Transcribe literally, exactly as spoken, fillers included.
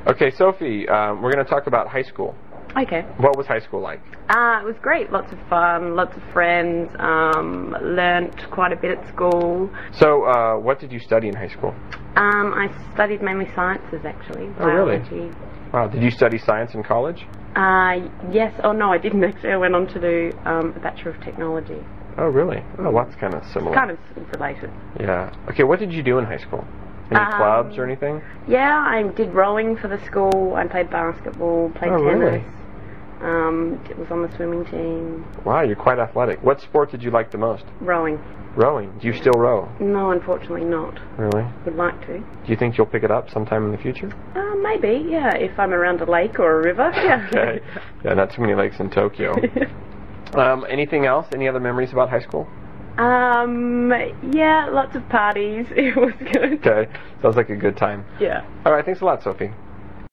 Okay, Sophie, um, we're going to talk about high school. Okay. What was high school like? Uh, it was great. Lots of fun, lots of friends, um, learnt quite a bit at school. So, uh, what did you study in high school? Um, I studied mainly sciences, actually. Oh, really? Biology. Wow, did you study science in college? Uh, yes. Oh, no, I didn't actually. I went on to do um, a Bachelor of Technology. Oh, really? Oh, well, that's kind of similar. Kind of related. Yeah. Okay, what did you do in high school? Any Um, clubs or anything? Yeah, I did rowing for the school. I played basketball, played Oh, tennis. really? Um, was on the swimming team. Wow, you're quite athletic. What sport did you like the most? Rowing. Rowing. Do you still row? No, unfortunately not. Really? Would like to. Do you think you'll pick it up sometime in the future? Uh, maybe, yeah, if I'm around a lake or a river, yeah. Okay. Yeah, not too many lakes in Tokyo. um, anything else? Any other memories about high school? Um, yeah, lots of parties. It was good. Okay. Sounds like a good time. Yeah. All right, thanks a lot, Sophie.